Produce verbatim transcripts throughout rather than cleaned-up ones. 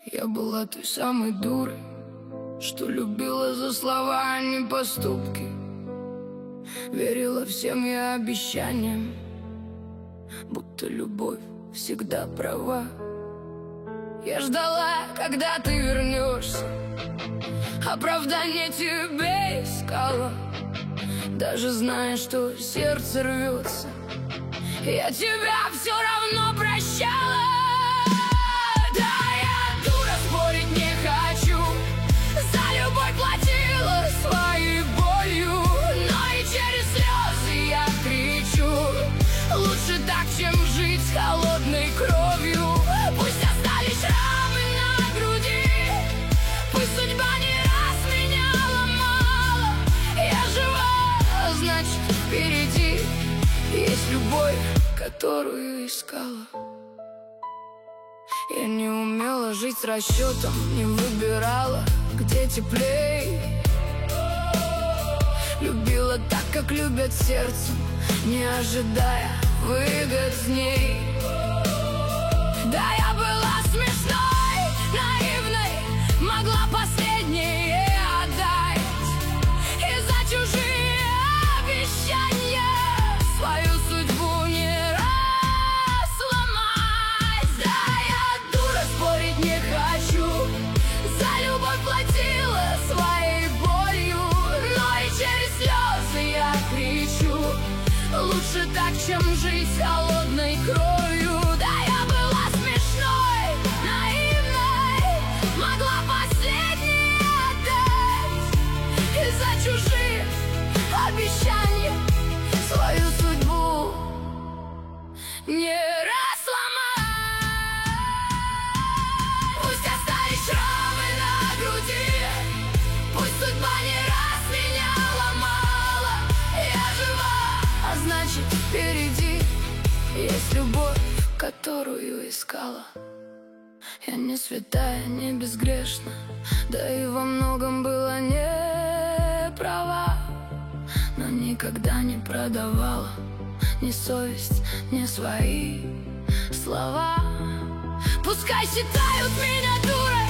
Я была той самой дурой, что любила за слова, а не поступки. Верила всем я обещаниям, будто любовь всегда права. Я ждала, когда ты вернешься, оправдание тебе искала, даже зная, что сердце рвется. Я тебя все равно прощала. Да, я дура, спорить не хочу, за любовь платила своей болью, но и через слезы я кричу: лучше так, чем жить с холодной кровью. Пусть остались шрамы на груди, пусть судьба не раз меня ломала. Я жива, значит впереди есть любовь, которую искала. Я не умела жить с расчетом, не выбирала, где теплей. Любила так, как любят сердцем, не ожидая выгод с ней. Да, я была смешной, наивной, могла последнее отдать, и за чужие обещания свою судьбу не раз сломать. Да, я дура, спорить не хочу, за любовь платила своей болью, но и через слезы я кричу: лучше так, чем жить с холодной кровью. Да, я была смешной, наивной, могла последнее отдать, и за чужие обещания свою судьбу не раз сломать. Пусть остались шрамы на груди, пусть судьба не раз меня ломала. Я жива, а значит впереди есть любовь, которую искала. Я не святая, не безгрешна, да и во многом была не права, но никогда не продавала ни совесть, ни свои слова. Пускай считают меня дурой,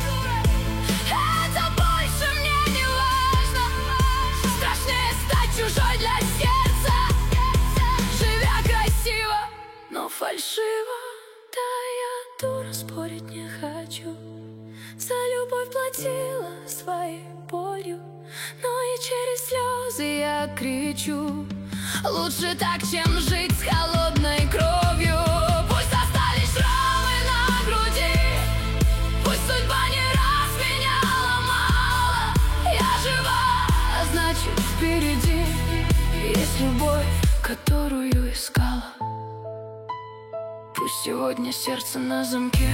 это больше мне не важно. Страшнее стать чужой для сердца, живя красиво, но фальшиво. Да, я дура, спорить не хочу, за любовь платила своей болью, но и через слезы я кричу: лучше так, чем жить с холодной кровью. Пусть остались шрамы на груди, пусть судьба не раз меня ломала. Я жива, а значит впереди есть любовь, которую искала. Пусть сегодня сердце на замке,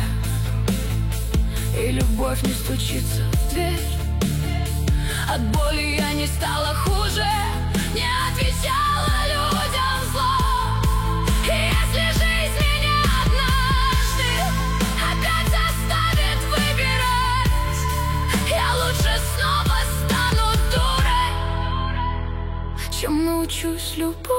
и любовь не стучится в дверь. От боли я не стала хуже, не отвечала людям зло. И если жизнь меня однажды опять заставит выбирать, я лучше снова стану дурой, чем научусь любить.